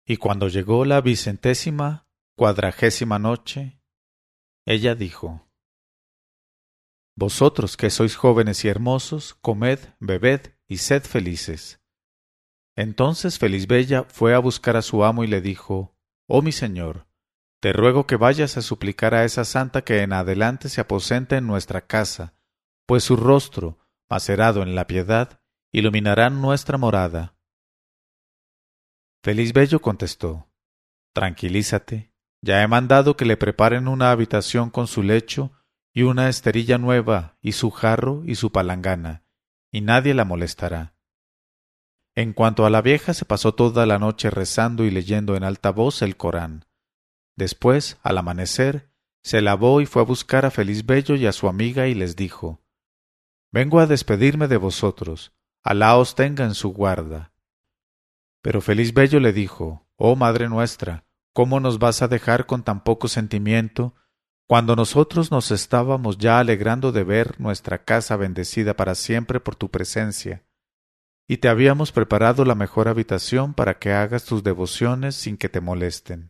Y cuando llegó la 24ª noche, ella dijo: Vosotros que sois jóvenes y hermosos, comed, bebed y sed felices. Entonces Felizbella fue a buscar a su amo y le dijo: Oh mi señor, te ruego que vayas a suplicar a esa santa que en adelante se aposente en nuestra casa, pues su rostro, macerado en la piedad, iluminará nuestra morada. Felizbello contestó: Tranquilízate, ya he mandado que le preparen una habitación con su lecho y una esterilla nueva y su jarro y su palangana, y nadie la molestará. En cuanto a la vieja, se pasó toda la noche rezando y leyendo en alta voz el Corán. Después, al amanecer, se lavó y fue a buscar a Felizbello y a su amiga y les dijo: Vengo a despedirme de vosotros, Alá os tenga en su guarda. Pero Felizbello le dijo: Oh madre nuestra, ¿cómo nos vas a dejar con tan poco sentimiento, cuando nosotros nos estábamos ya alegrando de ver nuestra casa bendecida para siempre por tu presencia? Y te habíamos preparado la mejor habitación para que hagas tus devociones sin que te molesten.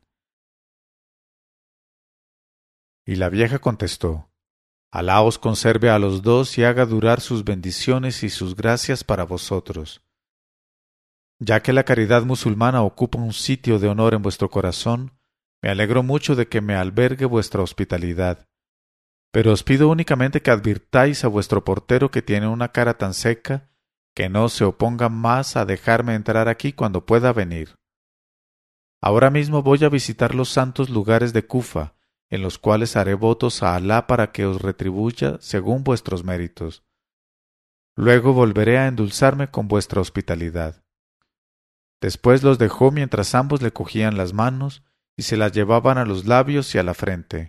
Y la vieja contestó: Alá os conserve a los dos y haga durar sus bendiciones y sus gracias para vosotros. Ya que la caridad musulmana ocupa un sitio de honor en vuestro corazón, me alegro mucho de que me albergue vuestra hospitalidad. Pero os pido únicamente que advirtáis a vuestro portero, que tiene una cara tan seca, que no se oponga más a dejarme entrar aquí cuando pueda venir. Ahora mismo voy a visitar los santos lugares de Kufa, en los cuales haré votos a Alá para que os retribuya según vuestros méritos. Luego volveré a endulzarme con vuestra hospitalidad. Después los dejó mientras ambos le cogían las manos y se las llevaban a los labios y a la frente.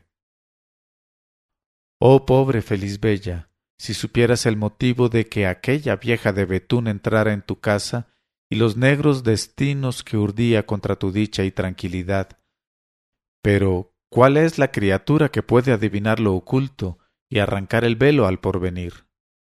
Oh pobre Felizbella, si supieras el motivo de que aquella vieja de Betún entrara en tu casa y los negros destinos que urdía contra tu dicha y tranquilidad. Pero, ¿cuál es la criatura que puede adivinar lo oculto y arrancar el velo al porvenir?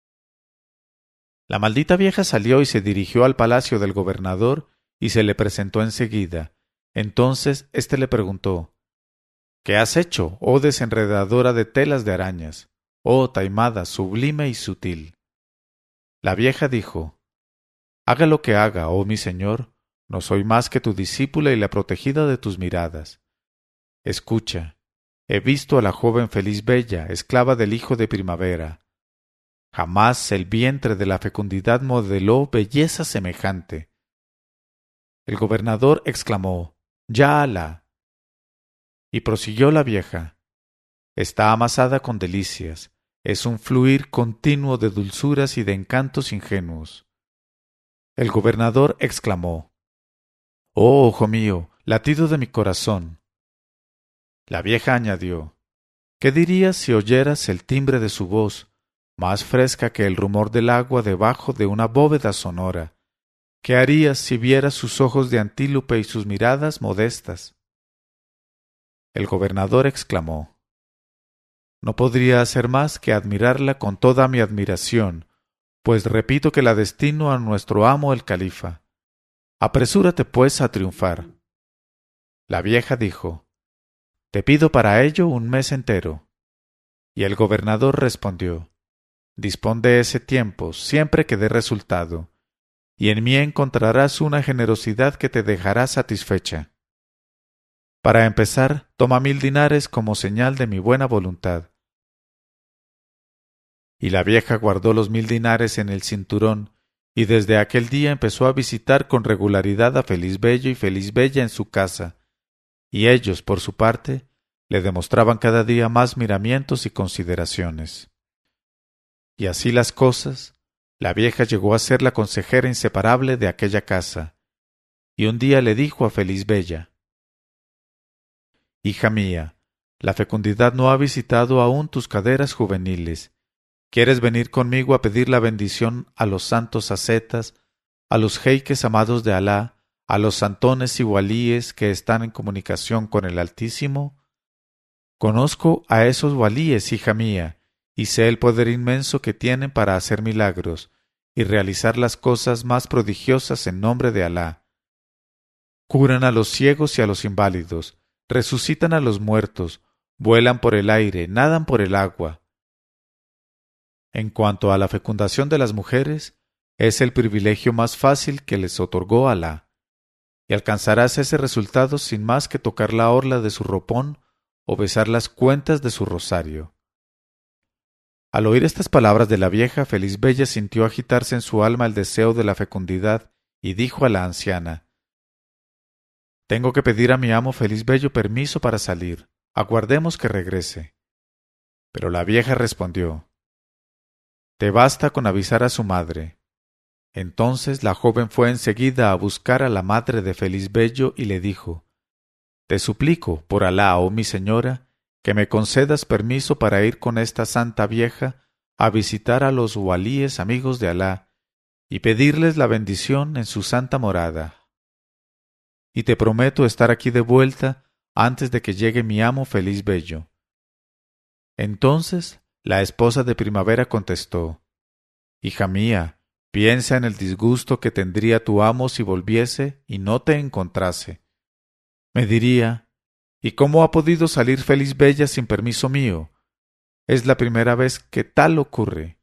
La maldita vieja salió y se dirigió al palacio del gobernador y se le presentó enseguida. Entonces éste le preguntó: ¿Qué has hecho, oh desenredadora de telas de arañas, oh taimada sublime y sutil? La vieja dijo: Haga lo que haga, oh mi señor, no soy más que tu discípula y la protegida de tus miradas. Escucha, he visto a la joven Felizbella, esclava del hijo de primavera. Jamás el vientre de la fecundidad modeló belleza semejante. El gobernador exclamó: ¡Ya Alá! Y prosiguió la vieja: Está amasada con delicias, es un fluir continuo de dulzuras y de encantos ingenuos. El gobernador exclamó: ¡Oh, ojo mío, latido de mi corazón! La vieja añadió: ¿Qué dirías si oyeras el timbre de su voz, más fresca que el rumor del agua debajo de una bóveda sonora? ¿Qué harías si vieras sus ojos de antílope y sus miradas modestas? El gobernador exclamó: No podría hacer más que admirarla con toda mi admiración, pues repito que la destino a nuestro amo el califa. Apresúrate, pues, a triunfar. La vieja dijo: Te pido para ello un mes entero. Y el gobernador respondió: Dispón de ese tiempo, siempre que dé resultado, y en mí encontrarás una generosidad que te dejará satisfecha. Para empezar, toma 1000 dinares como señal de mi buena voluntad. Y la vieja guardó los 1000 dinares en el cinturón, y desde aquel día empezó a visitar con regularidad a Felizbello y Felizbella en su casa, y ellos, por su parte, le demostraban cada día más miramientos y consideraciones. Y así las cosas, la vieja llegó a ser la consejera inseparable de aquella casa, y un día le dijo a Felizbella: Hija mía, la fecundidad no ha visitado aún tus caderas juveniles. ¿Quieres venir conmigo a pedir la bendición a los santos ascetas, a los jeiques amados de Alá, a los santones y walíes que están en comunicación con el Altísimo? Conozco a esos walíes, hija mía, y sé el poder inmenso que tienen para hacer milagros y realizar las cosas más prodigiosas en nombre de Alá. curan a los ciegos y a los inválidos, resucitan a los muertos, vuelan por el aire, nadan por el agua. En cuanto a la fecundación de las mujeres, es el privilegio más fácil que les otorgó Alá, y alcanzarás ese resultado sin más que tocar la orla de su ropón o besar las cuentas de su rosario. Al oír estas palabras de la vieja, Felizbella sintió agitarse en su alma el deseo de la fecundidad y dijo a la anciana: «Tengo que pedir a mi amo Felizbello permiso para salir. Aguardemos que regrese». Pero la vieja respondió: «Te basta con avisar a su madre». Entonces la joven fue enseguida a buscar a la madre de Felizbello y le dijo: «Te suplico, por Alá, oh mi señora, que me concedas permiso para ir con esta santa vieja a visitar a los walíes amigos de Alá y pedirles la bendición en su santa morada. Y te prometo estar aquí de vuelta antes de que llegue mi amo Felizbello». Entonces la esposa de Primavera contestó: «Hija mía, piensa en el disgusto que tendría tu amo si volviese y no te encontrase. Me diría: ¿y cómo ha podido salir Felizbella sin permiso mío? Es la primera vez que tal ocurre».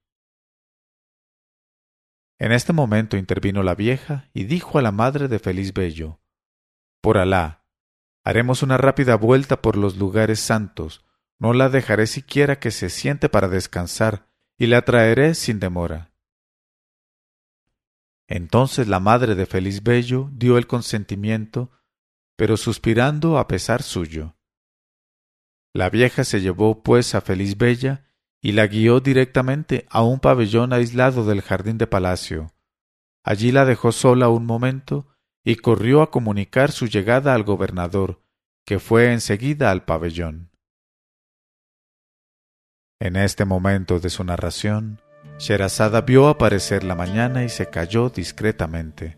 En este momento intervino la vieja y dijo a la madre de Felizbello: «Por Alá, haremos una rápida vuelta por los lugares santos, no la dejaré siquiera que se siente para descansar, y la traeré sin demora». Entonces la madre de Felizbello dio el consentimiento, pero suspirando a pesar suyo. La vieja se llevó pues a Felizbella y la guió directamente a un pabellón aislado del jardín de palacio. Allí la dejó sola un momento y corrió a comunicar su llegada al gobernador, que fue enseguida al pabellón. En este momento de su narración, Sherazada vio aparecer la mañana y se calló discretamente.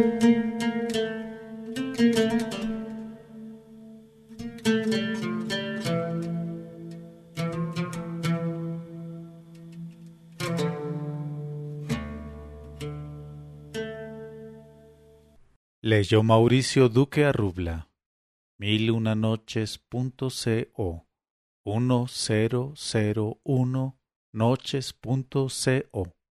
Leyó Mauricio Duque Arrubla. 1001noches.co 1001noches.co